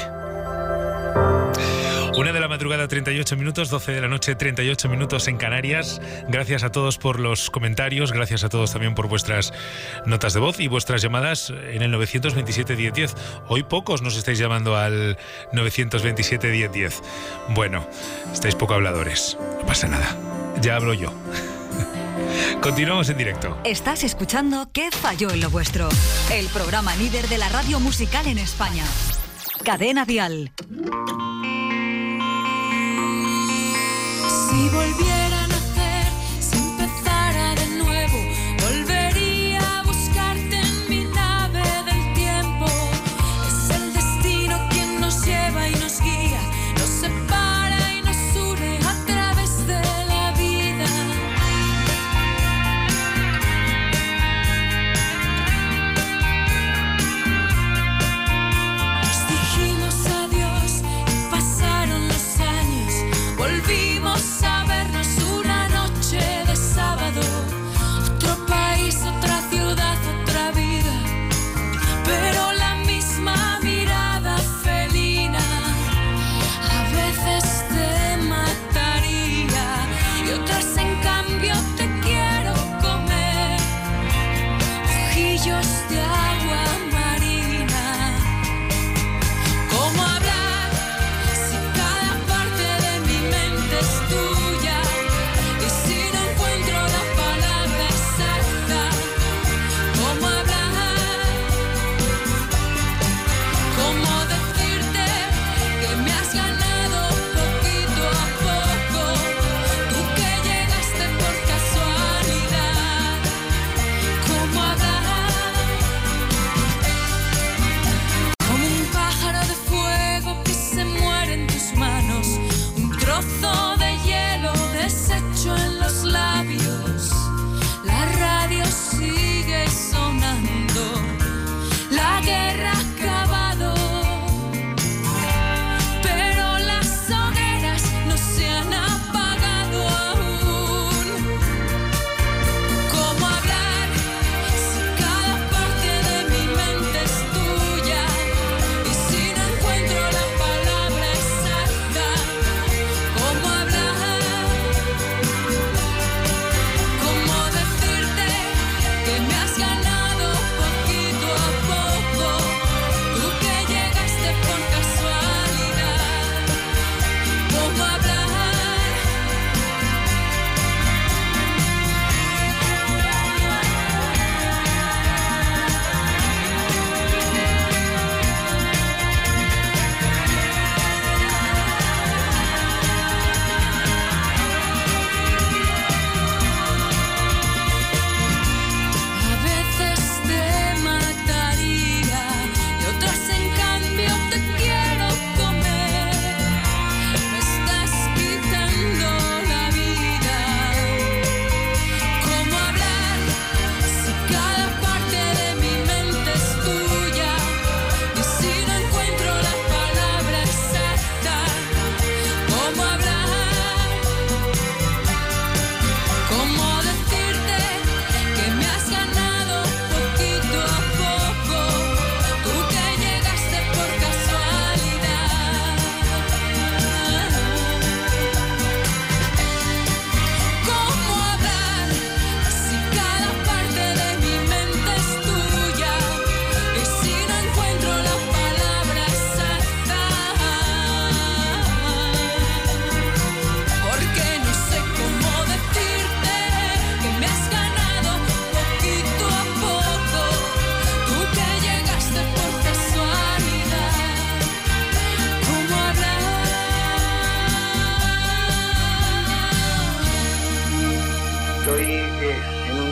Una de la madrugada, treinta y ocho minutos, doce de la noche, treinta y ocho minutos en Canarias. Gracias a todos por los comentarios, gracias a todos también por vuestras notas de voz y vuestras llamadas en el novecientos veintisiete diez diez. Hoy pocos nos estáis llamando al novecientos veintisiete diez diez. Bueno, estáis poco habladores, no pasa nada, ya hablo yo. Continuamos en directo. Estás escuchando ¿Qué falló en lo vuestro? El programa líder de la radio musical en España. Cadena Dial. Si volviera a nacer, si empezara de nuevo, volvería a buscarte en mi nave del tiempo. Es el destino quien nos lleva y nos guía, nos separa y nos une a través de la vida. Nos dijimos adiós y pasaron los años, volvimos a vernos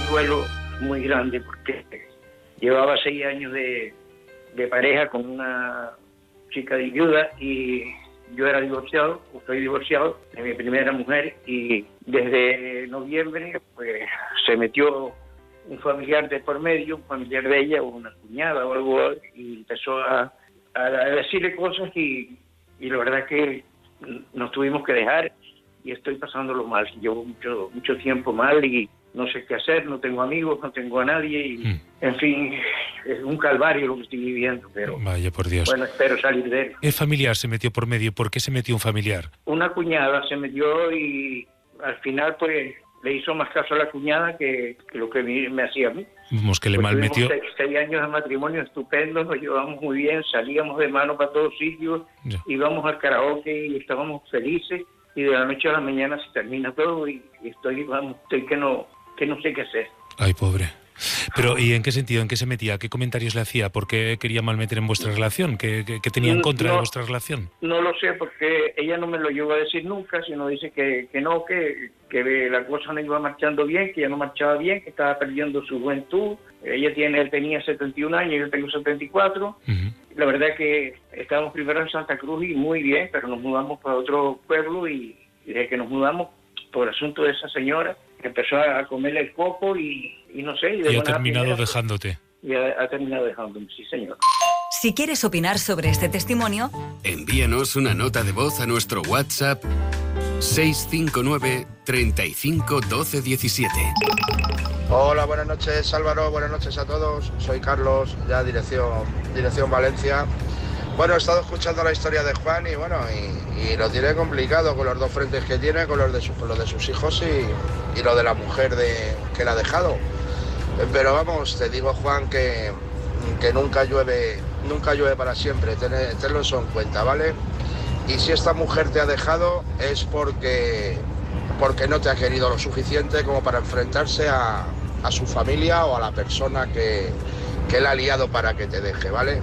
duelo muy grande porque llevaba seis años de, de pareja con una chica de viuda y yo era divorciado, estoy divorciado de mi primera mujer y desde noviembre pues se metió un familiar de por medio, un familiar de ella o una cuñada o algo y empezó a, a decirle cosas y, y la verdad que nos tuvimos que dejar y estoy pasándolo mal. Llevo mucho, mucho tiempo mal y no sé qué hacer, no tengo amigos, no tengo a nadie y, mm. en fin, es un calvario lo que estoy viviendo, pero vaya por Dios. Bueno, espero salir de él. ¿El familiar se metió por medio? ¿Por qué se metió un familiar? Una cuñada se metió y al final pues le hizo más caso a la cuñada que, que lo que me, me hacía a mí. Vamos, que le pues mal metió. Seis, seis años de matrimonio estupendo, nos llevamos muy bien, salíamos de mano para todos sitios, ya. íbamos al karaoke y estábamos felices y de la noche a la mañana se termina todo y, y estoy, vamos, estoy que no, que no sé qué hacer. Ay, pobre. Pero, ¿y en qué sentido? ¿En qué se metía? ¿Qué comentarios le hacía? ¿Por qué quería malmeter en vuestra relación? ¿Qué, qué, qué tenía en contra no, de vuestra relación? No lo sé, porque ella no me lo llegó a decir nunca, sino dice que, que no, que, que la cosa no iba marchando bien, que ya no marchaba bien, que estaba perdiendo su juventud. Ella tiene, él tenía setenta y un años, yo tengo setenta y cuatro. Uh-huh. La verdad que estábamos primero en Santa Cruz y muy bien, pero nos mudamos para otro pueblo y, y desde que nos mudamos, por asunto de esa señora, empezó a comerle el coco y, y no sé. Y, de y ha terminado primera, dejándote. Y ha, ha terminado dejándome, sí señor. Si quieres opinar sobre este testimonio, envíanos una nota de voz a nuestro WhatsApp seis cinco nueve, treinta y cinco, doce diecisiete. Hola, buenas noches Álvaro, buenas noches a todos. Soy Carlos, ya dirección, dirección Valencia. Bueno, he estado escuchando la historia de Juan y bueno, y, y lo tiene complicado con los dos frentes que tiene, con los de, su, con los de sus hijos y, y lo de la mujer de, que la ha dejado. Pero vamos, te digo Juan que, que nunca llueve, nunca llueve para siempre, ten, tenlo eso en cuenta, ¿vale? Y si esta mujer te ha dejado es porque, porque no te ha querido lo suficiente como para enfrentarse a, a su familia o a la persona que, que la ha liado para que te deje, ¿vale?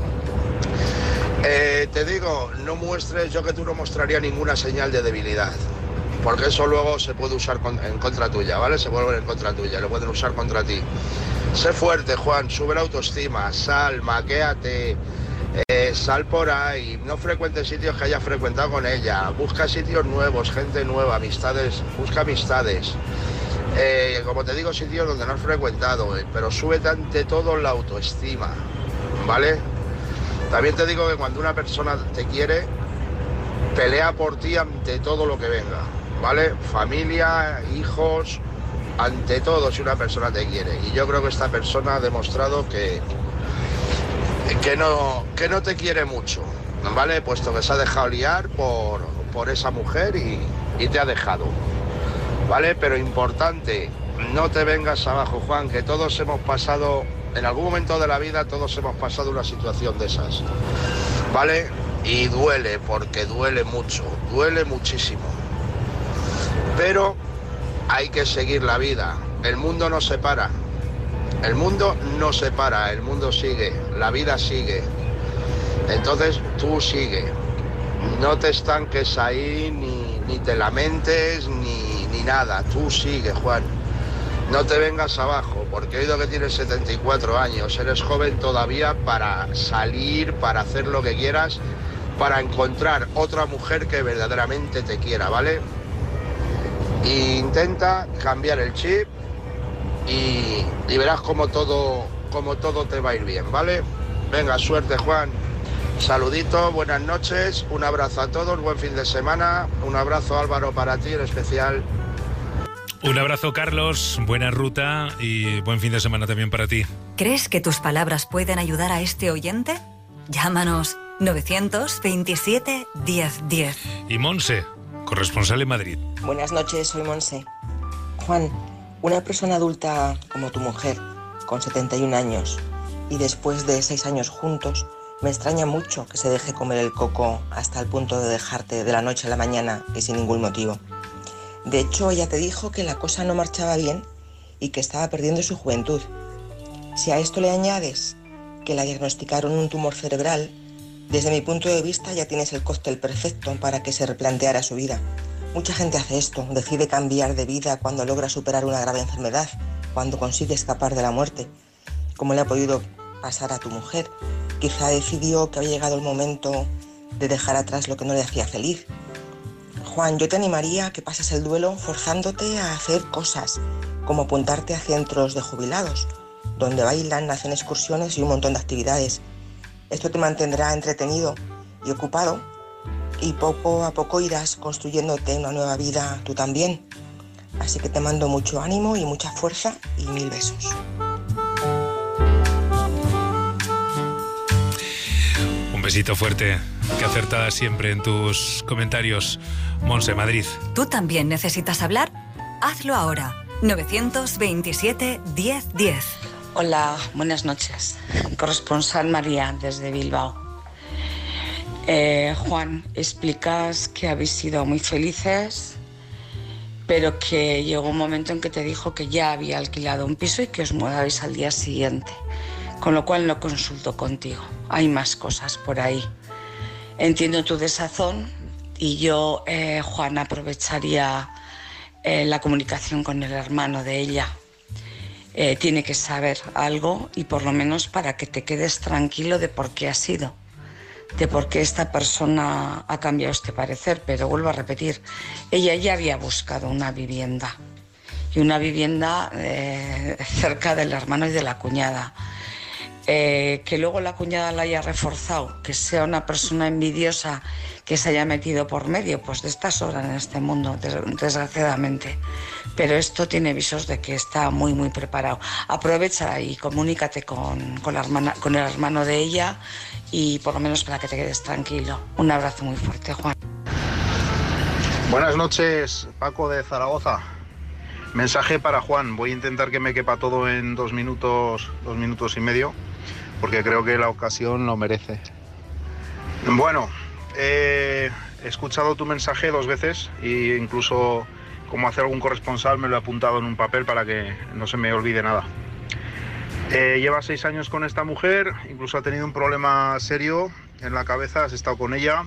Eh, te digo, no muestres, yo que tú no mostraría ninguna señal de debilidad, porque eso luego se puede usar con, en contra tuya, ¿vale? Se vuelve en contra tuya, lo pueden usar contra ti. Sé fuerte, Juan, sube la autoestima, sal, maquéate, eh, sal por ahí, no frecuentes sitios que hayas frecuentado con ella, busca sitios nuevos, gente nueva, amistades, busca amistades. Eh, como te digo, sitios donde no has frecuentado, eh, pero súbete ante todo la autoestima, ¿vale? También te digo que cuando una persona te quiere, pelea por ti ante todo lo que venga, ¿vale? Familia, hijos, ante todo si una persona te quiere. Y yo creo que esta persona ha demostrado que, que, no, que no te quiere mucho, ¿vale? Puesto que se ha dejado liar por, por esa mujer y, y te ha dejado, ¿vale? Pero importante, no te vengas abajo, Juan, que todos hemos pasado... En algún momento de la vida todos hemos pasado una situación de esas, ¿vale? Y duele, porque duele mucho, duele muchísimo. Pero hay que seguir la vida. El mundo no se para. El mundo no se para, el mundo sigue, la vida sigue. Entonces tú sigue. No te estanques ahí, ni, ni te lamentes, ni, ni nada. Tú sigue, Juan. No te vengas abajo, porque he oído que tienes setenta y cuatro años, eres joven todavía para salir, para hacer lo que quieras, para encontrar otra mujer que verdaderamente te quiera, ¿vale? E intenta cambiar el chip y, y verás cómo todo, cómo todo te va a ir bien, ¿vale? Venga, suerte, Juan. Saludito, buenas noches, un abrazo a todos, buen fin de semana, un abrazo Álvaro para ti en especial. Un abrazo, Carlos, buena ruta y buen fin de semana también para ti. ¿Crees que tus palabras pueden ayudar a este oyente? Llámanos novecientos veintisiete, diez diez. Y Monse, corresponsal en Madrid. Buenas noches, soy Monse. Juan, una persona adulta como tu mujer, con setenta y un años, y después de seis años juntos, me extraña mucho que se deje comer el coco hasta el punto de dejarte de la noche a la mañana y sin ningún motivo. De hecho, ella te dijo que la cosa no marchaba bien y que estaba perdiendo su juventud. Si a esto le añades que la diagnosticaron un tumor cerebral, desde mi punto de vista ya tienes el cóctel perfecto para que se replanteara su vida. Mucha gente hace esto, decide cambiar de vida cuando logra superar una grave enfermedad, cuando consigue escapar de la muerte, como le ha podido pasar a tu mujer. Quizá decidió que había llegado el momento de dejar atrás lo que no le hacía feliz. Juan, yo te animaría a que pases el duelo forzándote a hacer cosas, como apuntarte a centros de jubilados, donde bailan, hacen excursiones y un montón de actividades. Esto te mantendrá entretenido y ocupado, y poco a poco irás construyéndote una nueva vida tú también. Así que te mando mucho ánimo y mucha fuerza y mil besos. Un besito fuerte, que acertada siempre en tus comentarios, Monse Madrid. ¿Tú también necesitas hablar? Hazlo ahora. novecientos veintisiete, diez diez. Hola, buenas noches. Corresponsal María, desde Bilbao. Eh, Juan, explicas que habéis sido muy felices, pero que llegó un momento en que te dijo que ya había alquilado un piso y que os mudabais al día siguiente, con lo cual no consulto contigo. Hay más cosas por ahí. Entiendo tu desazón y yo, eh, Juan, aprovecharía eh, la comunicación con el hermano de ella. Eh, tiene que saber algo, y por lo menos para que te quedes tranquilo de por qué ha sido, de por qué esta persona ha cambiado este parecer. Pero vuelvo a repetir, ella ya había buscado una vivienda, y una vivienda eh, cerca del hermano y de la cuñada. Eh, que luego la cuñada la haya reforzado, que sea una persona envidiosa que se haya metido por medio, pues de estas horas en este mundo, desgraciadamente. Pero esto tiene visos de que está muy, muy preparado. Aprovecha y comunícate con, con, la hermana, con el hermano de ella, y por lo menos para que te quedes tranquilo. Un abrazo muy fuerte, Juan. Buenas noches, Paco de Zaragoza. Mensaje para Juan. Voy a intentar que me quepa todo en dos minutos, dos minutos y medio, porque creo que la ocasión lo merece. Bueno, eh, he escuchado tu mensaje dos veces, e incluso, como hace algún corresponsal, me lo he apuntado en un papel para que no se me olvide nada. Eh, lleva seis años con esta mujer, incluso ha tenido un problema serio en la cabeza, has estado con ella.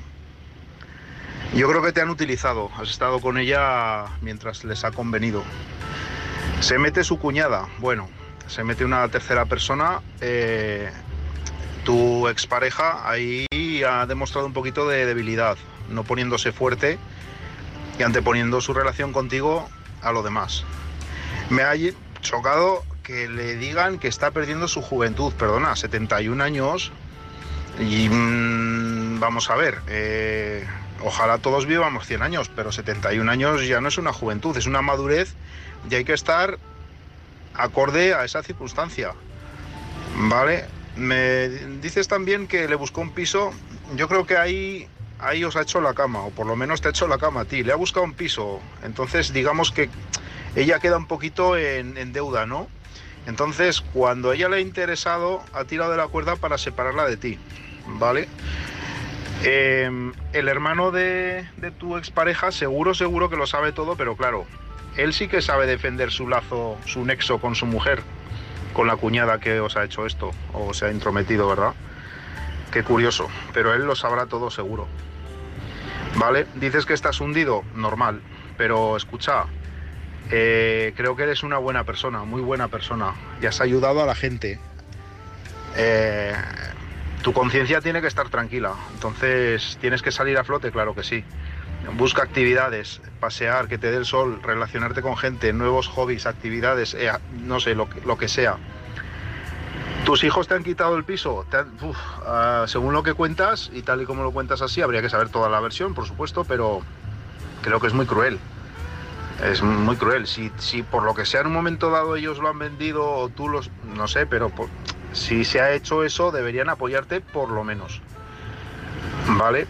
Yo creo que te han utilizado, has estado con ella mientras les ha convenido. Se mete su cuñada, bueno, se mete una tercera persona. Eh, tu expareja ahí ha demostrado un poquito de debilidad, no poniéndose fuerte y anteponiendo su relación contigo a lo demás. Me ha chocado que le digan que está perdiendo su juventud. Perdona, setenta y un años y mmm, vamos a ver, eh, ojalá todos vivamos cien años, pero setenta y un años ya no es una juventud, es una madurez, y hay que estar acorde a esa circunstancia, ¿vale? Me dices también que le buscó un piso. Yo creo que ahí, ahí os ha hecho la cama, o por lo menos te ha hecho la cama a ti. Le ha buscado un piso, entonces digamos que ella queda un poquito en, en deuda, ¿no? Entonces, cuando a ella le ha interesado, ha tirado de la cuerda para separarla de ti, ¿vale? Eh, el hermano de, de tu expareja seguro, seguro que lo sabe todo, pero claro, él sí que sabe defender su lazo, su nexo con su mujer, con la cuñada que os ha hecho esto, o se ha intrometido, ¿verdad? Qué curioso, pero él lo sabrá todo seguro, ¿vale? Dices que estás hundido, normal, pero escucha, eh, creo que eres una buena persona, muy buena persona, y has ayudado a la gente. Eh, tu conciencia tiene que estar tranquila, entonces tienes que salir a flote, claro que sí. Busca actividades, pasear, que te dé el sol, relacionarte con gente, nuevos hobbies, actividades, eh, no sé, lo que, lo que sea. ¿Tus hijos te han quitado el piso? Te han, uf, uh, según lo que cuentas, y tal y como lo cuentas así, habría que saber toda la versión, por supuesto, pero creo que es muy cruel. Es muy cruel. Si, si por lo que sea en un momento dado ellos lo han vendido, o tú los... no sé, pero por, si se ha hecho eso, deberían apoyarte por lo menos, ¿vale?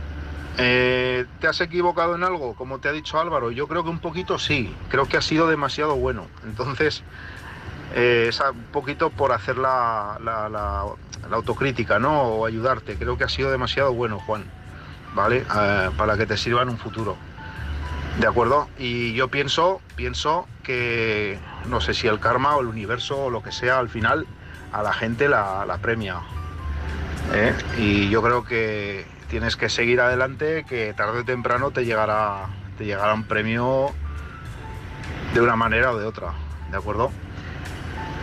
Eh, ¿Te has equivocado en algo, como te ha dicho Álvaro? Yo creo que un poquito sí, creo que ha sido demasiado bueno. Entonces, eh, es un poquito por hacer la, la, la, la autocrítica, ¿no? O ayudarte. Creo que ha sido demasiado bueno, Juan, ¿vale? Eh, para que te sirva en un futuro, ¿de acuerdo? Y yo pienso, pienso que, no sé si el karma o el universo o lo que sea, al final a la gente la, la premia, ¿eh? Y yo creo que tienes que seguir adelante, que tarde o temprano te llegará, te llegará un premio de una manera o de otra, ¿de acuerdo?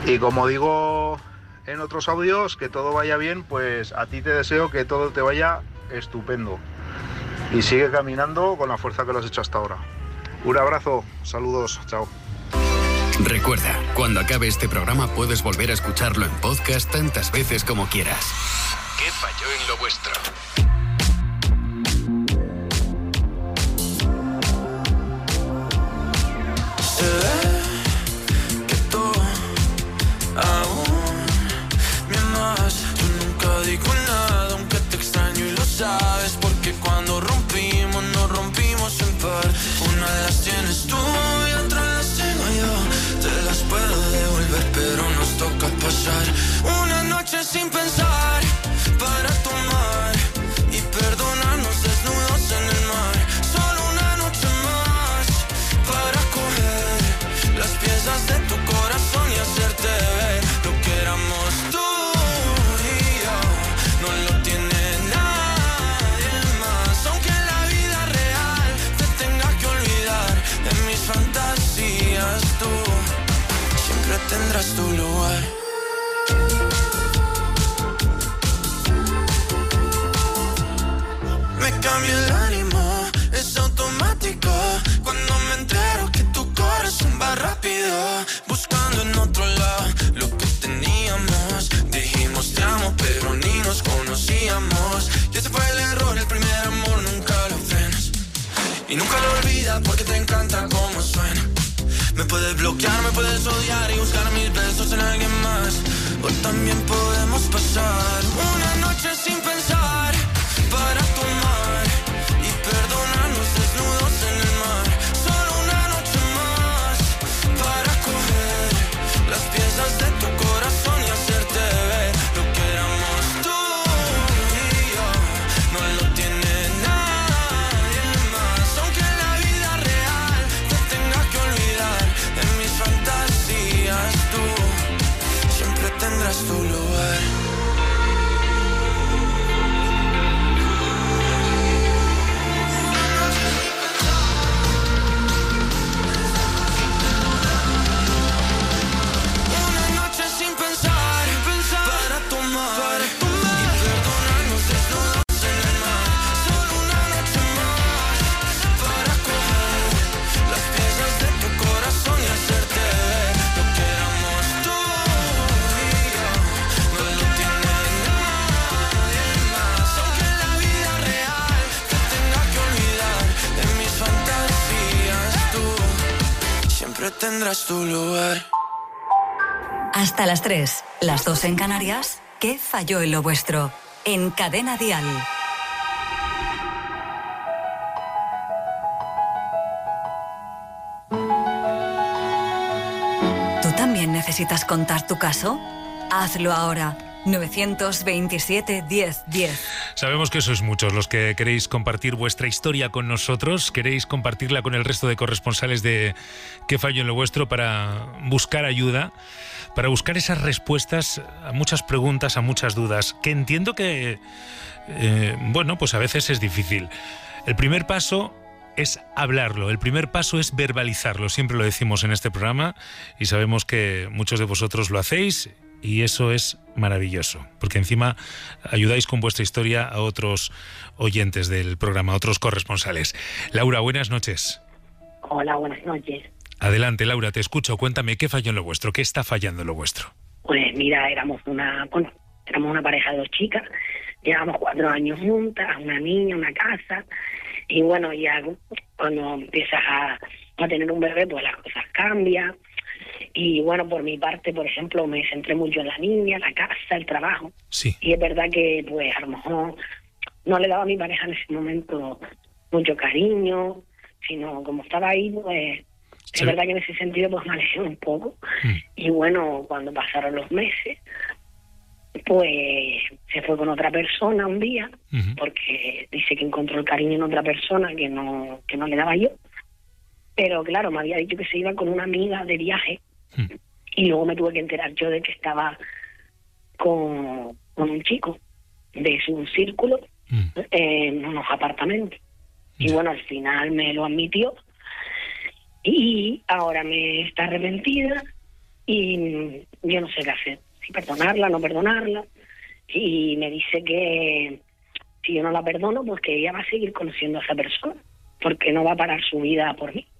Y como digo en otros audios, que todo vaya bien, pues a ti te deseo que todo te vaya estupendo. Y sigue caminando con la fuerza que lo has hecho hasta ahora. Un abrazo, saludos, chao. Recuerda, cuando acabe este programa puedes volver a escucharlo en podcast tantas veces como quieras. ¿Qué falló en lo vuestro? Se ve que tú aún me amas. Yo nunca digo nada, aunque te extraño y lo sabes. Porque cuando rompimos, nos rompimos en par. Una de las tienes tú y otra las tengo yo. Te las puedo devolver, pero nos toca pasar una noche sin pensar para tomar y perdonarnos desnudos en el mar. Solo una noche más para coger las piezas de tu corazón y hacerte ver lo que éramos tú y yo. No lo tiene nadie más, aunque en la vida real te tenga que olvidar. En mis fantasías tú siempre tendrás tu lugar. Me cambia el ánimo, es automático. Cuando me entero que tu corazón va rápido, buscando en otro lado lo que teníamos. Dijimos te amo, pero ni nos conocíamos. Y ese fue el error, el primer amor nunca lo frenas. Y nunca lo olvidas porque te encanta cómo suena. Me puedes bloquear, me puedes odiar y buscar mil besos en alguien más. O también podemos pasar una noche sin pensar para tomar y perdonarnos desnudos en el mar. Solo una noche más para coger las piezas de tu corazón y hacerte ver lo que éramos tú y yo. No lo tiene nadie más, aunque en la vida real te tenga que olvidar. En mis fantasías tú siempre tendrás tu lugar. Tendrás tu lugar. Hasta las tres, las dos en Canarias. ¿Qué falló en lo vuestro? En Cadena Dial. ¿Tú también necesitas contar tu caso? Hazlo ahora. nueve veintisiete, diez, diez. Sabemos que sois muchos los que queréis compartir vuestra historia con nosotros, queréis compartirla con el resto de corresponsales de ¿Qué falló en lo vuestro? Para buscar ayuda, para buscar esas respuestas a muchas preguntas, a muchas dudas, que entiendo que, eh, bueno, pues a veces es difícil. El primer paso es hablarlo, el primer paso es verbalizarlo, siempre lo decimos en este programa y sabemos que muchos de vosotros lo hacéis. Y eso es maravilloso, porque encima ayudáis con vuestra historia a otros oyentes del programa, a otros corresponsales. Laura, buenas noches. Hola, buenas noches. Adelante, Laura, te escucho. Cuéntame, ¿qué falló en lo vuestro? ¿Qué está fallando en lo vuestro? Pues mira, éramos una, bueno, éramos una pareja de dos chicas, llevábamos cuatro años juntas, una niña, una casa, y bueno, ya cuando empiezas a, a tener un bebé, pues las cosas cambian. Y bueno, por mi parte, por ejemplo, me centré mucho en la niña, la casa, el trabajo. Sí. Y es verdad que, pues, a lo mejor no le daba a mi pareja en ese momento mucho cariño, sino como estaba ahí, pues, sí. Es verdad que en ese sentido, pues, me alejé un poco. Mm. Y bueno, cuando pasaron los meses, pues, se fue con otra persona un día, uh-huh. porque dice que encontró el cariño en otra persona que no, que no le daba yo. Pero claro, me había dicho que se iba con una amiga de viaje. Mm. Y luego me tuve que enterar yo de que estaba con, con un chico de su círculo mm. en unos apartamentos. Mm. Y bueno, al final me lo admitió. Y ahora me está arrepentida y yo no sé qué hacer, si perdonarla, no perdonarla, y me dice que si yo no la perdono, pues que ella va a seguir conociendo a esa persona, porque no va a parar su vida por mí.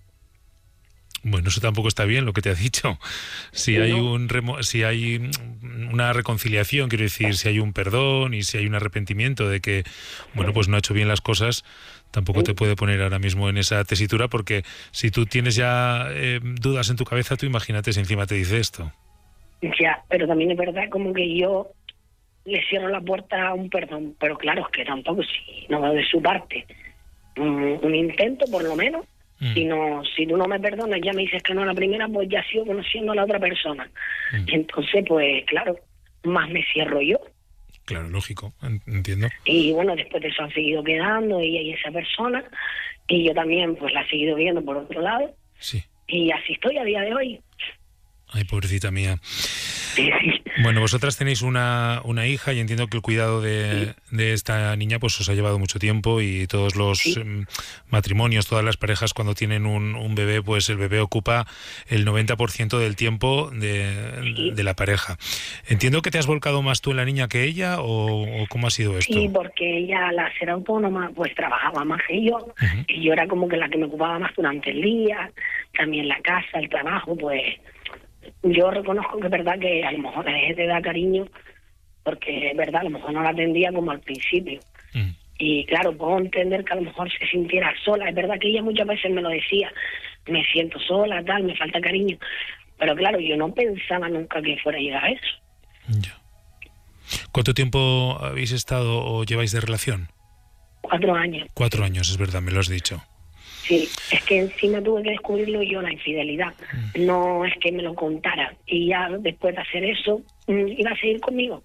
Bueno, eso tampoco está bien lo que te ha dicho. Si hay un remo- si hay una reconciliación, quiero decir, si hay un perdón y si hay un arrepentimiento de que, bueno, pues no ha hecho bien las cosas, tampoco te puede poner ahora mismo en esa tesitura, porque si tú tienes ya eh, dudas en tu cabeza, tú imagínate si encima te dice esto. Ya, pero también es verdad como que yo le cierro la puerta a un perdón, pero claro, es que tampoco, si no veo de su parte un, un intento, por lo menos. Mm. Si no, si tú no me perdonas, ya me dices que no a la primera, pues ya sigo conociendo a la otra persona. Mm. Entonces, pues claro, más me cierro yo. Claro, lógico, entiendo. Y bueno, después de eso han seguido quedando ella y esa persona, y yo también pues la he seguido viendo por otro lado. Sí. Y así estoy a día de hoy. Ay, pobrecita mía. Bueno, vosotras tenéis una, una hija y entiendo que el cuidado de, sí. de esta niña pues os ha llevado mucho tiempo, y todos los sí. eh, matrimonios, todas las parejas cuando tienen un, un bebé, pues el bebé ocupa el noventa por ciento del tiempo de, sí. de la pareja. Entiendo que te has volcado más tú en la niña que ella, o, o ¿cómo ha sido esto? Sí, porque ella, al ser autónoma, pues trabajaba más que yo, uh-huh. y yo era como que la que me ocupaba más durante el día, también la casa, el trabajo, pues... Yo reconozco que es verdad que a lo mejor la gente da cariño, porque es verdad, a lo mejor no la atendía como al principio. Mm. Y claro, puedo entender que a lo mejor se sintiera sola. Es verdad que ella muchas veces me lo decía, me siento sola, tal, me falta cariño. Pero claro, yo no pensaba nunca que fuera a llegar a eso. Ya. ¿Cuánto tiempo habéis estado o lleváis de relación? Cuatro años. Cuatro años, es verdad, me lo has dicho. Sí, es que encima tuve que descubrirlo yo, la infidelidad. Mm. No es que me lo contara. Y ya después de hacer eso, iba a seguir conmigo.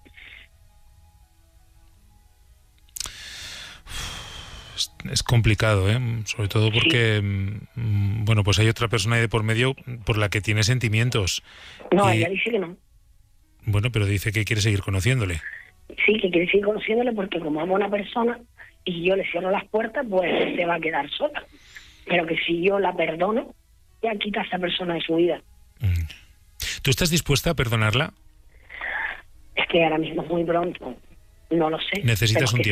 Es, es complicado, ¿eh? Sobre todo porque, sí. bueno, pues hay otra persona ahí de por medio por la que tiene sentimientos. No, y... ella dice que no. Bueno, pero dice que quiere seguir conociéndole. Sí, que quiere seguir conociéndole porque como ama a una persona y yo le cierro las puertas, pues se va a quedar sola. Pero que si yo la perdono, ya quita a esa persona de su vida. ¿Tú estás dispuesta a perdonarla? Es que ahora mismo es muy pronto. No lo sé. Necesitas un tiempo.